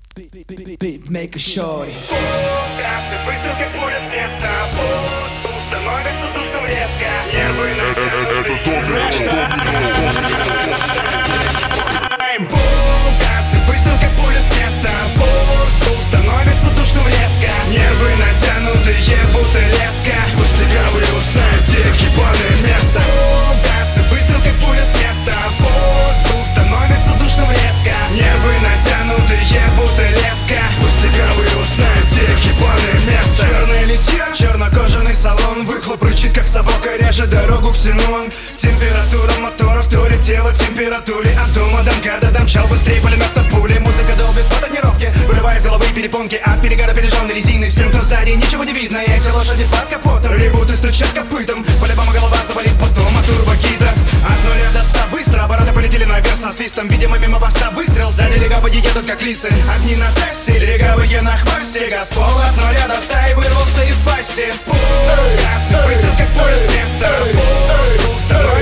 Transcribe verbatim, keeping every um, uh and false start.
Make a shorty. Трассы быстро, как пуля с места. Пусть становится душным резко. Нервы Трассы быстро, как пуля с места. Пусть становится душным резко. Нервы натянутые, будто леска. После кавы узнают, где ебаное место. Трассы быстро, как пуля с места. Пусть становится душным резко. Нервы натянутые, будто леска. После кавы узнают, где ебаное место. Черное литье, чернокожаный салон. Выхлоп рычит, как собака, режет дорогу ксенон. Температура мотора вторит тело температуре. От дома до МКАДа домчал быстрее пулемета пули. Музыка долбит по тонировке, вырывая из головы перепонки. От перегара пережженной резины. Всем, кто сзади, ничего не видно. Эти лошади под капотом ревут и стучат копытом. По-любому голова заболит потом от турбокита. От нуля до ста быстро, обороты полетели наверх со свистом. Видимо, мимо поста выстрел. Сзади легавые едут, как лисы. Огни на трассе, легавые на хвосте. Газпол от нуля до ста и вырвался из пасти. Трассы быстро, как пуля с места. Пусть